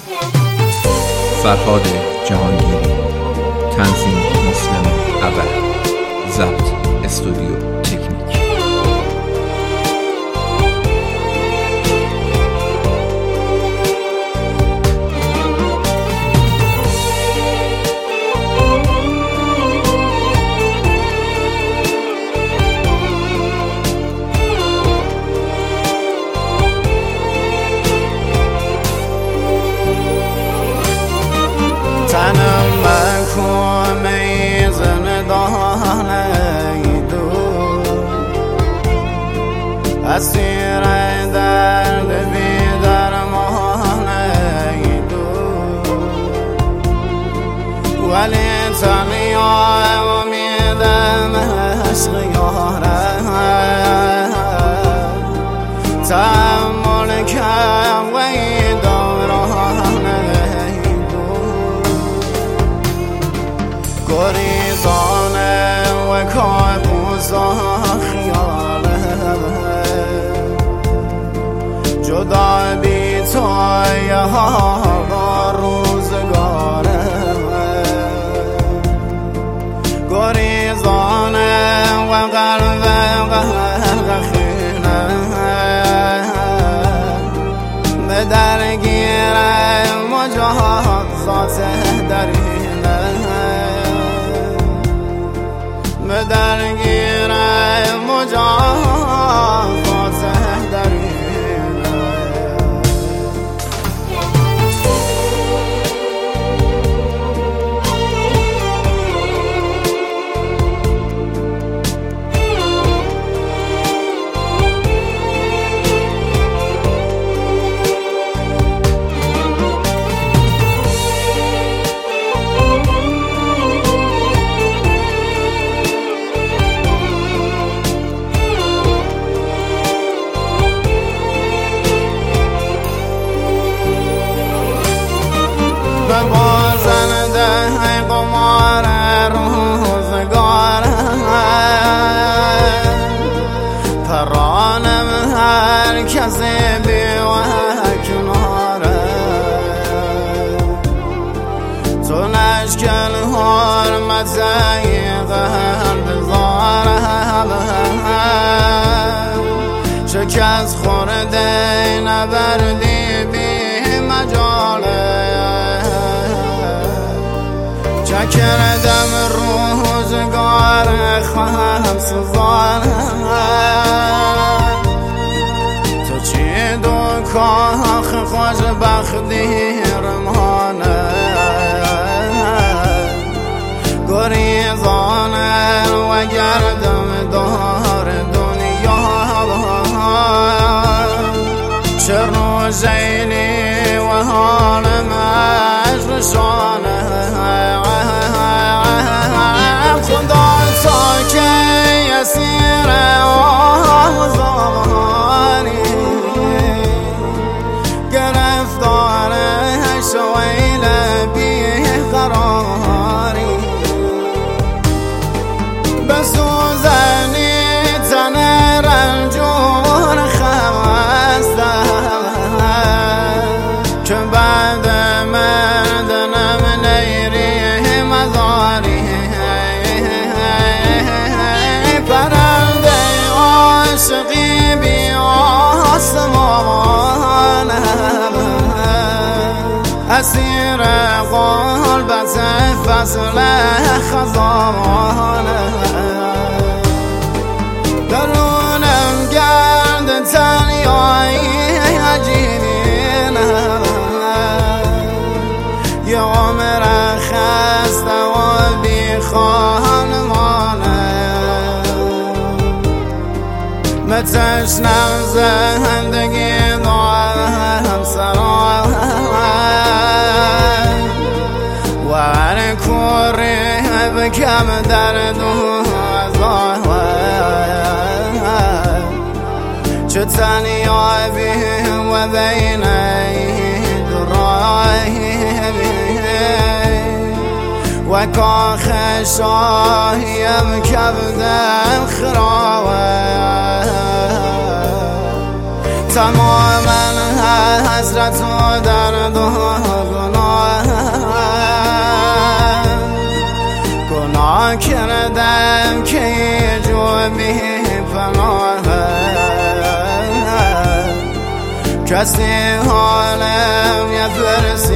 فرهاد جهانگیری، تنظیم مسلم ابر، ضبط استودیو تکنیک. تنم مکن ای زندان دور، اسیر درد بی درمان دور، ولی تنیا امیدم عشق یارم، تحمل کم وی دوران گریزانه و کابوس خیاله، جدا بی تو هوا روزگاره، گریزانه و قلب خیله، به درگیر مجازات درینه، به درگیر مجازات درینه. بازنده قمار روزگار، پرانم هر کسی بی و کناره، تو نشکل حرمت قلب زاره، شکست خورده نبردی بی مجاله، کردم روزگار خواهم سوزان، تو چی دو کاخ خوش بختی رمانه، گریزانه و گردم دار دنیا، چرنو زیلی و حالم عشقشانه، خدا تا که اسیر آزاری، گرفتار شویل بی قراری، بسوزنی تن رنجور خسته، که بعد مردنم نیری مزاری، پرنده عاشقی بی آسمان، اسیر قلبت فصل خزان، درونم گرد تنیایی عجیبینه، یه عمر خسته و بی خانمانه، متشنم زندگی دارم سرای، و هر کوری بکم درد و عذاب، چه تنیا بیم و بین درایی، و کاخ شاهیم کبدم خراوه، تماما حسرت و درد و گناه کردم که یه جو بی پناه کسی حالم یه فرس